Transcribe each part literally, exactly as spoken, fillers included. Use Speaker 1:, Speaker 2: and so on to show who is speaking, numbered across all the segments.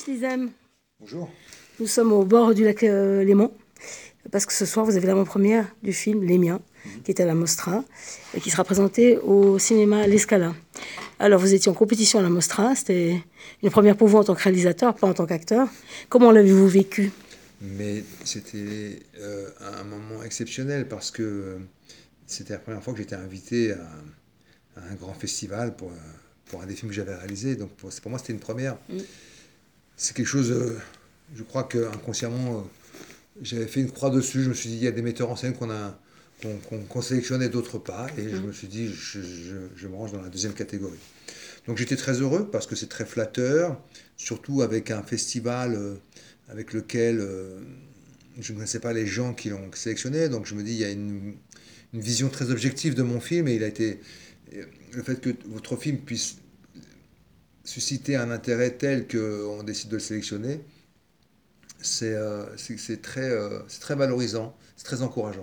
Speaker 1: Lizem.
Speaker 2: Bonjour.
Speaker 1: Nous sommes au bord du lac euh, Léman, parce que ce soir, vous avez l'avant-première du film Les Miens, mmh. qui est à la Mostra, et qui sera présenté au cinéma L'Escala. Alors, vous étiez en compétition à la Mostra, c'était une première pour vous en tant que réalisateur, pas en tant qu'acteur. Comment l'avez-vous vécu?
Speaker 2: Mais c'était euh, un moment exceptionnel parce que c'était la première fois que j'étais invité à, à un grand festival pour, pour un des films que j'avais réalisé. Donc pour, pour moi, c'était une première. Mmh. C'est quelque chose, euh, je crois qu'inconsciemment, euh, j'avais fait une croix dessus. Je me suis dit, il y a des metteurs en scène qu'on a qu'on qu'on, qu'on sélectionnait, d'autres pas. Et mmh. je me suis dit, je, je, je me range dans la deuxième catégorie. Donc j'étais très heureux parce que c'est très flatteur, surtout avec un festival euh, avec lequel euh, je ne connaissais pas les gens qui l'ont sélectionné. Donc je me dis, il y a une, une vision très objective de mon film et il a été. Le fait que votre film puisse susciter un intérêt tel qu'on décide de le sélectionner, c'est euh, c'est très, euh, très valorisant, c'est très encourageant.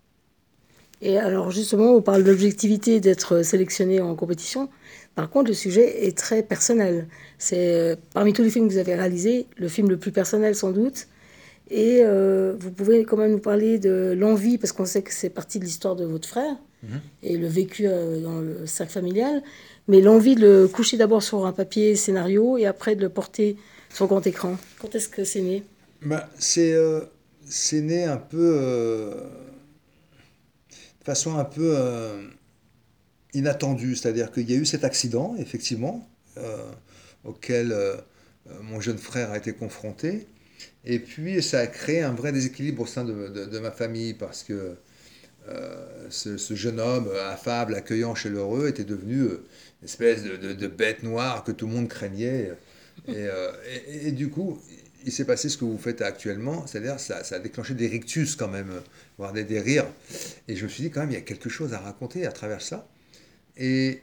Speaker 1: Et alors justement, on parle d'objectivité d'être sélectionné en compétition. Par contre, le sujet est très personnel. C'est parmi tous les films que vous avez réalisés, le film le plus personnel sans doute. Et euh, vous pouvez quand même nous parler de l'envie, parce qu'on sait que c'est partie de l'histoire de votre frère, mmh. et le vécu euh, dans le cercle familial, mais l'envie de le coucher d'abord sur un papier scénario et après de le porter sur grand écran. Quand est-ce que c'est né?
Speaker 2: Bah, c'est euh, né un peu... Euh, de façon un peu euh, inattendue, c'est-à-dire qu'il y a eu cet accident, effectivement, euh, auquel euh, mon jeune frère a été confronté. Et puis, ça a créé un vrai déséquilibre au sein de, de, de ma famille parce que euh, ce, ce jeune homme affable, accueillant, chaleureux était devenu euh, une espèce de, de, de bête noire que tout le monde craignait. Et, euh, et, et du coup, il s'est passé ce que vous faites actuellement, c'est-à-dire ça, ça a déclenché des rictus quand même, voire des, des rires. Et je me suis dit quand même, il y a quelque chose à raconter à travers ça. Et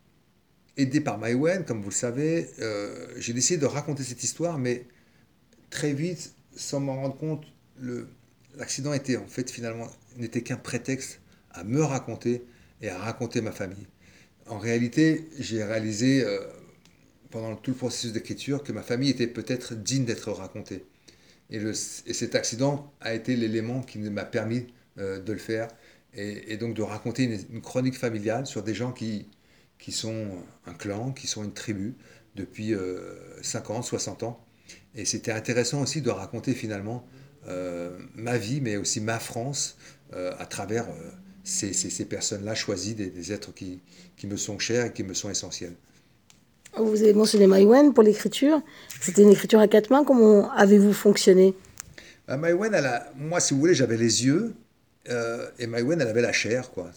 Speaker 2: aidé par Maïwen, comme vous le savez, euh, j'ai décidé de raconter cette histoire, mais très vite, sans m'en rendre compte, l'accident était en fait finalement n'était qu'un prétexte à me raconter et à raconter ma famille. En réalité, j'ai réalisé euh, pendant tout le processus d'écriture que ma famille était peut-être digne d'être racontée. Et, le, et cet accident a été l'élément qui m'a permis euh, de le faire et, et donc de raconter une, une chronique familiale sur des gens qui, qui sont un clan, qui sont une tribu depuis euh, cinquante, soixante ans. Et c'était intéressant aussi de raconter finalement euh, ma vie, mais aussi ma France, euh, à travers euh, ces, ces, ces personnes-là choisies, des, des êtres qui, qui me sont chers et qui me sont essentiels.
Speaker 1: Vous avez mentionné Maïwen pour l'écriture. C'était une écriture à quatre mains. Comment avez-vous fonctionné?
Speaker 2: euh, Maïwen, elle a, moi, si vous voulez, j'avais les yeux, euh, et Maïwen, elle avait la chair, quoi.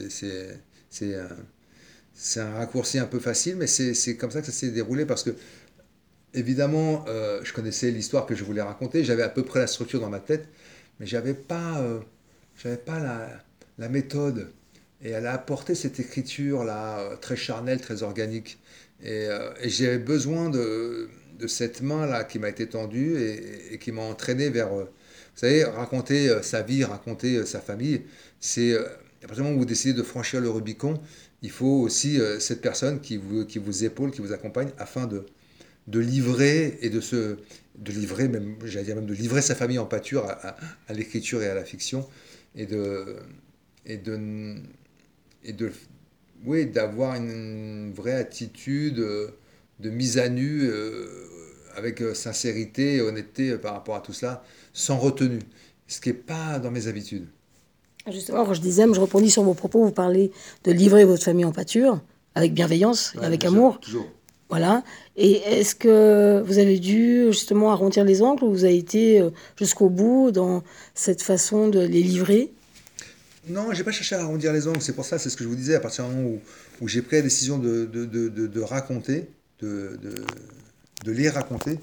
Speaker 2: C'est un, un raccourci un peu facile, mais c'est comme ça que ça s'est déroulé parce que évidemment, euh, je connaissais l'histoire que je voulais raconter, j'avais à peu près la structure dans ma tête, mais j'avais pas, euh, j'avais pas la, la méthode. Et elle a apporté cette écriture-là, euh, très charnelle, très organique. Et, euh, et j'avais besoin de, de cette main-là qui m'a été tendue et, et qui m'a entraîné vers, euh, vous savez, raconter euh, sa vie, raconter euh, sa famille. C'est, euh, à partir du moment où vous décidez de franchir le Rubicon, il faut aussi euh, cette personne qui vous, qui vous épaule, qui vous accompagne, afin de, de livrer et de se de livrer même j'allais dire même de livrer sa famille en pâture à, à, à l'écriture et à la fiction et de et de et de oui d'avoir une vraie attitude de mise à nu euh, avec sincérité et honnêteté par rapport à tout cela sans retenue, ce qui n'est pas dans mes habitudes.
Speaker 1: Justement, quand je disais, je rebondis sur vos propos, vous parlez de livrer votre famille en pâture avec bienveillance et
Speaker 2: ouais,
Speaker 1: avec
Speaker 2: sûr,
Speaker 1: amour.
Speaker 2: Toujours.
Speaker 1: Voilà. Et est-ce que vous avez dû justement arrondir les angles ou vous avez été jusqu'au bout dans cette façon de les livrer?
Speaker 2: Non, j'ai pas cherché à arrondir les angles. C'est pour ça, c'est ce que je vous disais, à partir du moment où, où j'ai pris la décision de, de, de, de, de raconter, de, de, de les raconter,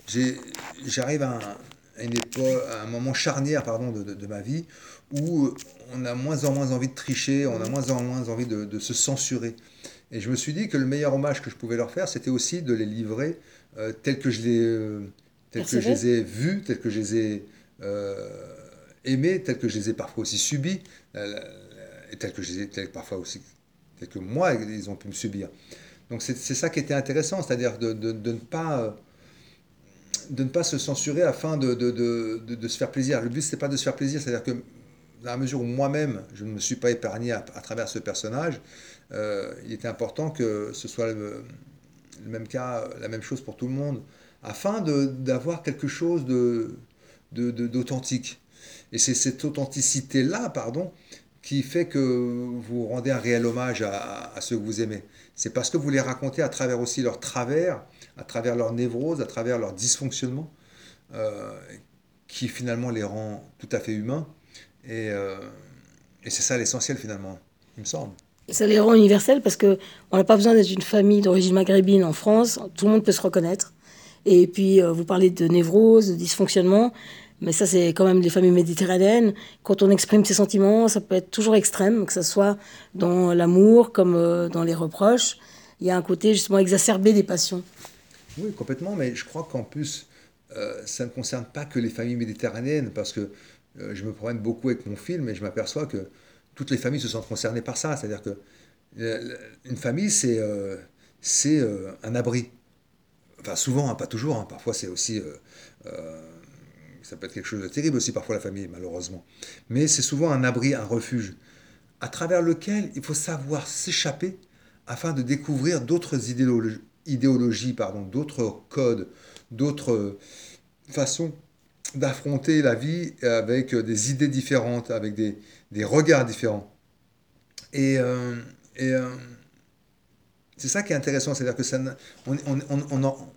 Speaker 2: j'arrive à, un, à, une époque, à un moment charnière pardon, de, de, de ma vie où on a moins en moins envie de tricher, on a moins en moins envie de, de se censurer. Et je me suis dit que le meilleur hommage que je pouvais leur faire, c'était aussi de les livrer euh, tels que je les, euh, tels que je les ai vus, tels que je les ai euh, aimés, tels que je les ai parfois aussi subis, euh, et tels que je les ai, tels, parfois aussi, tels que moi, ils ont pu me subir. Donc c'est ça qui était intéressant, c'est-à-dire de, de, de ne pas... Euh, de ne pas se censurer afin de, de, de, de, de se faire plaisir. Le but, c'est pas de se faire plaisir, c'est-à-dire que dans la mesure où moi-même, je ne me suis pas épargné à, à travers ce personnage, euh, il était important que ce soit le, le même cas, la même chose pour tout le monde, afin de, d'avoir quelque chose de, de, de- d'authentique. Et c'est cette authenticité-là, pardon, qui fait que vous rendez un réel hommage à, à ceux que vous aimez. C'est parce que vous les racontez à travers aussi leurs travers, à travers leurs névroses, à travers leurs dysfonctionnements, euh, qui finalement les rend tout à fait humains. Et, euh, et c'est ça l'essentiel finalement, il me semble.
Speaker 1: Ça les rend universels parce que on n'a pas besoin d'être une famille d'origine maghrébine en France. Tout le monde peut se reconnaître. Et puis, euh, vous parlez de névrose, de dysfonctionnement. Mais ça, c'est quand même les familles méditerranéennes. Quand on exprime ses sentiments, ça peut être toujours extrême, que ce soit dans l'amour comme euh, dans les reproches. Il y a un côté justement exacerbé des passions.
Speaker 2: Oui, complètement, mais je crois qu'en plus, euh, ça ne concerne pas que les familles méditerranéennes, parce que euh, je me promène beaucoup avec mon film et je m'aperçois que toutes les familles se sentent concernées par ça. C'est-à-dire que euh, une famille, c'est euh, c'est euh, un abri. Enfin, souvent, hein, pas toujours, hein, parfois c'est aussi... euh, euh, ça peut être quelque chose de terrible aussi, parfois la famille, malheureusement. Mais c'est souvent un abri, un refuge, à travers lequel il faut savoir s'échapper afin de découvrir d'autres idéologies, idéologies pardon, d'autres codes, d'autres façons d'affronter la vie avec des idées différentes, avec des, des regards différents. Et, euh, et euh, c'est ça qui est intéressant, c'est-à-dire que ça, on, on, on, on en,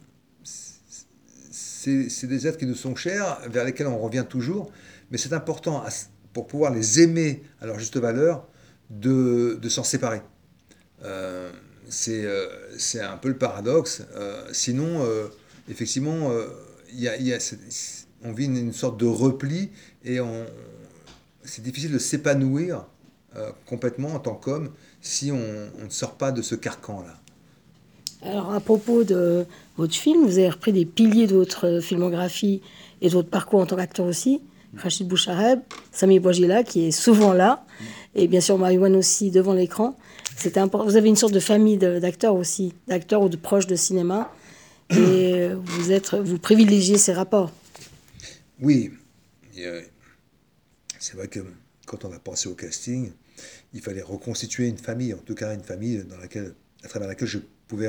Speaker 2: c'est, c'est des êtres qui nous sont chers, vers lesquels on revient toujours, mais c'est important à- pour pouvoir les aimer à leur juste valeur de, de s'en séparer. Euh, c'est euh, c'est un peu le paradoxe. Euh, sinon, euh, effectivement, euh, il y a, il y a cette- on vit une, une sorte de repli et on, c'est difficile de s'épanouir euh, complètement en tant qu'homme si on, on ne sort pas de ce carcan-là.
Speaker 1: Alors, à propos de votre film, vous avez repris des piliers de votre filmographie et de votre parcours en tant qu'acteur aussi. Rachid Bouchareb, Sami Bouajila, qui est souvent là, et bien sûr Maïwan aussi devant l'écran. C'était important. Vous avez une sorte de famille de- d'acteurs aussi, d'acteurs ou de proches de cinéma, et vous êtes, vous privilégiez ces rapports.
Speaker 2: Oui, et, euh, c'est vrai que quand on a pensé au casting, il fallait reconstituer une famille, en tout cas une famille dans laquelle, à travers laquelle je pouvais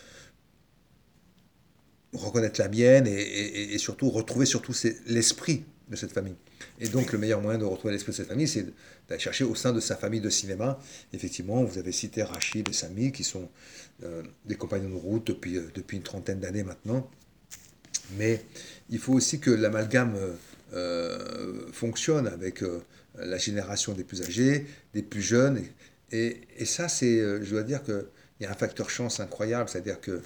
Speaker 2: reconnaître la mienne et, et- et surtout retrouver surtout c'est l'esprit de cette famille. Et donc le meilleur moyen de retrouver l'esprit de cette famille, c'est d'aller chercher au sein de sa famille de cinéma. Effectivement, vous avez cité Rachid et Sami, qui sont euh, des compagnons de route depuis, euh, depuis une trentaine d'années maintenant. Mais il faut aussi que l'amalgame euh, euh, fonctionne avec euh, la génération des plus âgés, des plus jeunes. Et, et- et ça, c'est, euh, je dois dire qu'il y a un facteur chance incroyable, c'est-à-dire que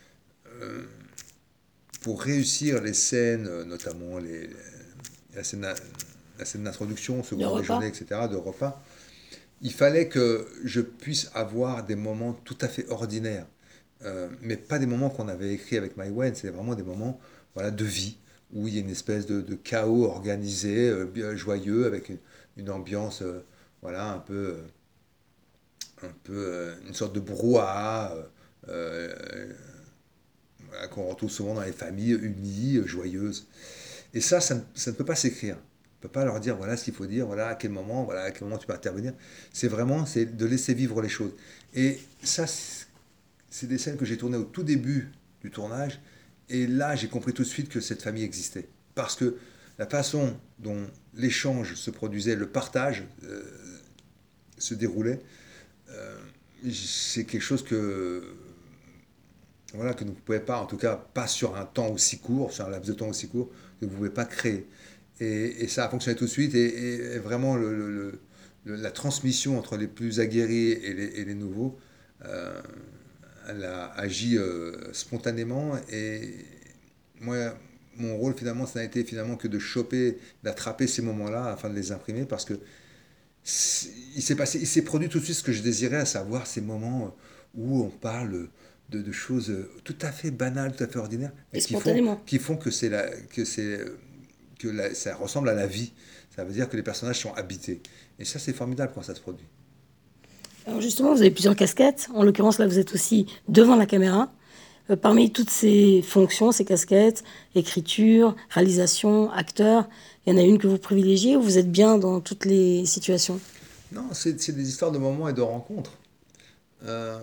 Speaker 2: pour réussir les scènes, euh, notamment les, la scène, la scène d'introduction,
Speaker 1: Le
Speaker 2: second déjeuner,
Speaker 1: repas.
Speaker 2: et cetera, de repas, il fallait que je puisse avoir des moments tout à fait ordinaires. Euh, mais pas des moments qu'on avait écrits avec Maïwen, c'est vraiment des moments voilà, de vie, où il y a une espèce de, de chaos organisé, euh, bien joyeux, avec une, une ambiance euh, voilà, un peu, un peu euh, une sorte de brouhaha euh, euh, voilà, qu'on retrouve souvent dans les familles unies, euh, joyeuses. Et ça, ça ne, ça ne peut pas s'écrire. On ne peut pas leur dire voilà ce qu'il faut dire, voilà à quel moment, voilà à quel moment tu peux intervenir. C'est vraiment c'est de laisser vivre les choses. Et ça, c'est des scènes que j'ai tournées au tout début du tournage. Et là, j'ai compris tout de suite que cette famille existait. Parce que la façon dont l'échange se produisait, le partage euh, se déroulait, euh, c'est quelque chose que, voilà, que vous ne pouvez pas, en tout cas pas sur un temps aussi court, sur un laps de temps aussi court, que vous ne pouvez pas créer. Et, et ça a fonctionné tout de suite. Et, et- et vraiment, le, le- le- la transmission entre les plus aguerris et les, et les nouveaux, euh, elle a agi euh, spontanément. Et moi, mon rôle finalement, ça n'a été finalement que de choper, d'attraper ces moments-là afin de les imprimer parce que c'est- il s'est passé, il s'est produit tout de suite ce que je désirais, à savoir ces moments où on parle de, de choses tout à fait banales, tout à fait ordinaires,
Speaker 1: Et
Speaker 2: mais qui font,
Speaker 1: spontanément.
Speaker 2: qui font que c'est la, que c'est, que la- ça ressemble à la vie. Ça veut dire que les personnages sont habités. Et ça, c'est formidable quand ça se produit.
Speaker 1: Alors justement, vous avez plusieurs casquettes. En l'occurrence, là, vous êtes aussi devant la caméra. Euh, parmi toutes ces fonctions, ces casquettes, écriture, réalisation, acteur, il y en a une que vous privilégiez ou vous êtes bien dans toutes les situations?
Speaker 2: Non, c'est c'est des histoires de moments et de rencontres. Euh,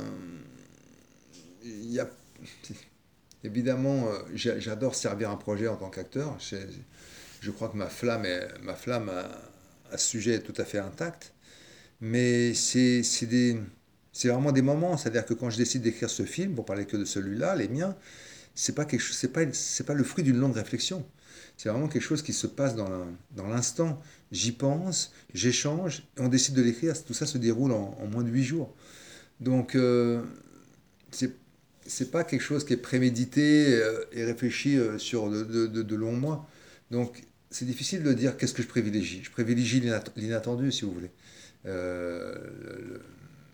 Speaker 2: il y a, évidemment, euh, j'a- j'adore servir un projet en tant qu'acteur. C'est- Je crois que ma flamme, est, ma flamme à, à ce sujet est tout à fait intacte. Mais c'est c'est des, c'est vraiment des moments. C'est-à-dire que quand je décide d'écrire ce film, pour parler que de celui-là, les miens, c'est pas quelque chose, c'est pas, c'est pas le fruit d'une longue réflexion. C'est vraiment quelque chose qui se passe dans l'in- dans l'instant. J'y pense, j'échange, et on décide de l'écrire. Tout ça se déroule en, en moins de huit jours. Donc, euh, c'est c'est pas quelque chose qui est prémédité euh, et réfléchi euh, sur de, de- de- de longs mois. Donc, c'est difficile de dire qu'est-ce que je privilégie. Je privilégie l'inat- l'inattendu, si vous voulez. Euh, le- le-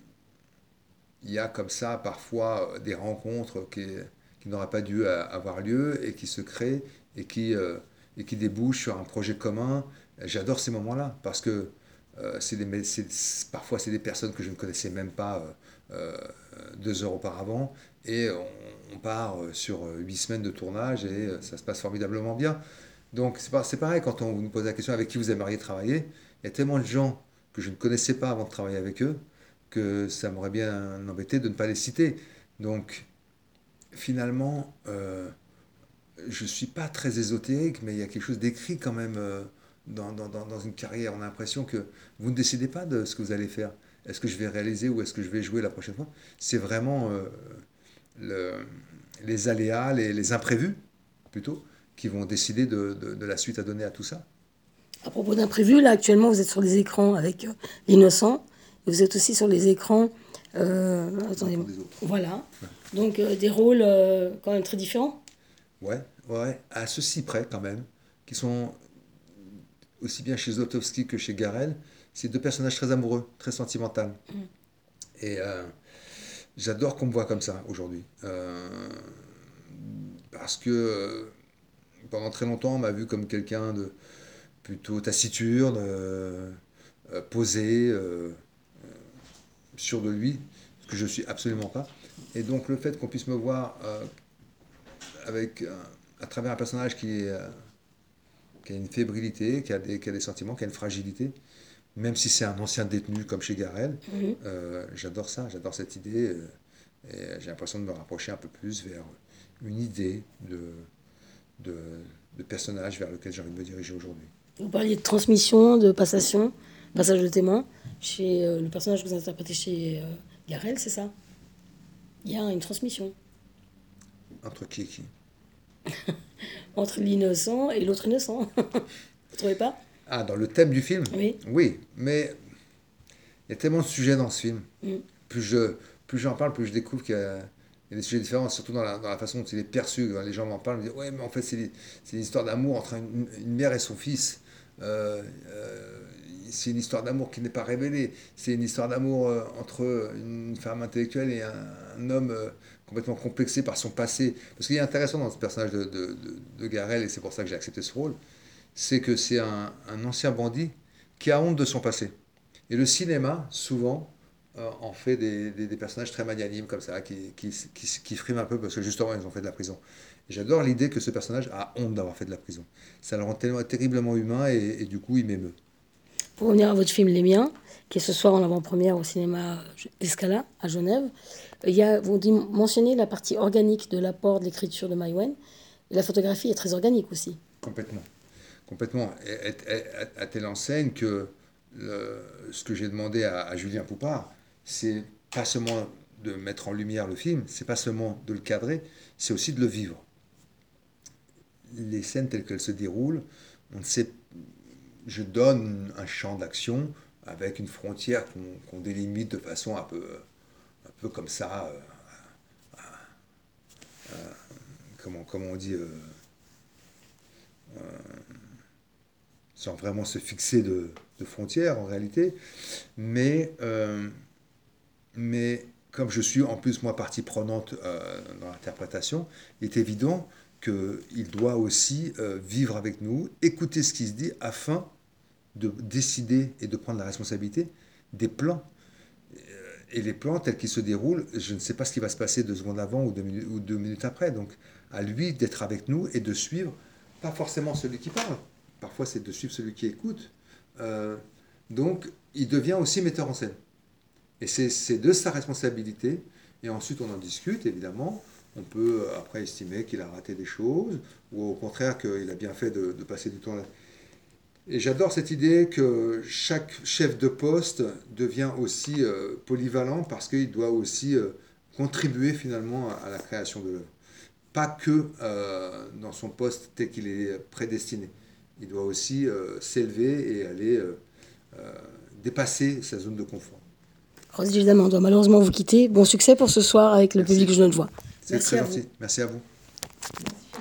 Speaker 2: il y a comme ça parfois euh, des rencontres qui, qui n'auraient pas dû a- avoir lieu et qui se créent et qui, euh, et qui débouchent sur un projet commun. J'adore ces moments-là parce que euh, c'est des, mais c'est- parfois c'est des personnes que je ne connaissais même pas euh, euh, deux heures auparavant et on, on part euh, sur euh, huit semaines de tournage et euh, ça se passe formidablement bien. Donc c'est pas- c'est pareil quand on nous pose la question avec qui vous aimeriez travailler. Il y a tellement de gens que je ne connaissais pas avant de travailler avec eux que ça m'aurait bien embêté de ne pas les citer. Donc finalement, euh, je ne suis pas très ésotérique, mais il y a quelque chose d'écrit quand même euh, dans, dans, dans, dans une carrière. On a l'impression que vous ne décidez pas de ce que vous allez faire. Est-ce que je vais réaliser ou est-ce que je vais jouer la prochaine fois? C'est vraiment euh, le, les aléas, les, les imprévus plutôt, qui vont décider de, de, de la suite à donner à tout ça.
Speaker 1: À propos d'imprévus, là actuellement vous êtes sur les écrans avec euh, L'innocent, et vous êtes aussi sur les écrans, euh,
Speaker 2: Les
Speaker 1: attendez,
Speaker 2: enfants des autres.
Speaker 1: voilà, donc euh, des rôles euh, quand même très différents.
Speaker 2: Ouais, ouais, à ceci près quand même, qui sont aussi bien chez Zlotowski que chez Garel, c'est deux personnages très amoureux, très sentimentaux. Et euh, j'adore qu'on me voit comme ça aujourd'hui. Euh, parce que euh, pendant très longtemps, on m'a vu comme quelqu'un de plutôt taciturne, euh, euh, posé, euh, sûr de lui, ce que je suis absolument pas. Et donc le fait qu'on puisse me voir euh, avec, euh, à travers un personnage qui, est, euh, qui a une fébrilité, qui a, des, qui a des sentiments, qui a une fragilité, même si c'est un ancien détenu comme chez Garel,
Speaker 1: Mhm.
Speaker 2: euh, j'adore ça, j'adore cette idée. euh, et j'ai l'impression de me rapprocher un peu plus vers une idée de, de, de personnage vers lequel j'ai envie de me diriger aujourd'hui.
Speaker 1: Vous parliez de transmission, de passation, passage de témoin, chez euh, le personnage que vous interprétez chez euh, Garel, c'est ça? Il y a une transmission
Speaker 2: Entre qui et qui?
Speaker 1: entre l'innocent et l'autre innocent. Vous trouvez pas?
Speaker 2: Ah, dans le thème du film?
Speaker 1: Oui.
Speaker 2: Oui, mais il y a tellement de sujets dans ce film.
Speaker 1: Mm.
Speaker 2: Plus je, plus j'en parle, plus je découvre qu'il y a, il y a des sujets différents, surtout dans la, dans la façon dont il est perçu. Les gens m'en parlent, me disent ouais, mais en fait, c'est c'est une histoire d'amour entre une, une mère et son fils. Euh, euh, c'est une histoire d'amour qui n'est pas révélée. C'est une histoire d'amour euh, entre une femme intellectuelle et un, un homme euh, complètement complexé par son passé. Parce qu'il est intéressant dans ce personnage de, de, de, de Garel, et c'est pour ça que j'ai accepté ce rôle, c'est que c'est un, un ancien bandit qui a honte de son passé. Et le cinéma, souvent, euh, en fait des, des, des personnages très magnanimes comme ça, qui, qui, qui, qui friment un peu parce que justement, ils ont fait de la prison. Et j'adore l'idée que ce personnage a honte d'avoir fait de la prison. Ça le rend tellement, terriblement humain et, et du coup, il m'émeut.
Speaker 1: Pour revenir à votre film Les Miens, qui est ce soir en avant-première au cinéma Escala à Genève, il y a, vous mentionnez la partie organique de l'apport de l'écriture de Maïwenn. La photographie est très organique aussi.
Speaker 2: Complètement. Complètement. A-t-elle enseigne que le, ce que j'ai demandé à, à Julien Poupard, c'est pas seulement de mettre en lumière le film, c'est pas seulement de le cadrer, c'est aussi de le vivre. Les scènes telles qu'elles se déroulent, on ne sait, je donne un champ d'action avec une frontière qu'on qu'on délimite de façon un peu, un peu comme ça, euh, comment, comment on dit, euh, sans vraiment se fixer de, de frontières en réalité. Mais, euh, mais comme je suis en plus moi partie prenante euh, dans l'interprétation, il est évident qu'il doit aussi euh, vivre avec nous, écouter ce qui se dit afin de décider et de prendre la responsabilité des plans. et les plans tels qu'ils se déroulent, je ne sais pas ce qui va se passer deux secondes avant ou deux, minutes, ou deux minutes après. Donc, à lui d'être avec nous et de suivre, pas forcément celui qui parle. Parfois, c'est de suivre celui qui écoute. Euh, donc, il devient aussi metteur en scène. Et c'est c'est de sa responsabilité. Et ensuite, on en discute, évidemment. On peut euh, après estimer qu'il a raté des choses, ou au contraire qu'il a bien fait de, de passer du temps là. Et j'adore cette idée que chaque chef de poste devient aussi euh, polyvalent parce qu'il doit aussi euh, contribuer finalement à, à la création de l'œuvre. Pas que euh, dans son poste tel qu'il est prédestiné. Il doit aussi euh, s'élever et aller euh, euh, dépasser sa zone de confort.
Speaker 1: Rose Gilles, on doit malheureusement vous quitter. Bon succès pour ce soir avec le
Speaker 2: Merci.
Speaker 1: public Genevois.
Speaker 2: C'est très gentil. Merci à vous.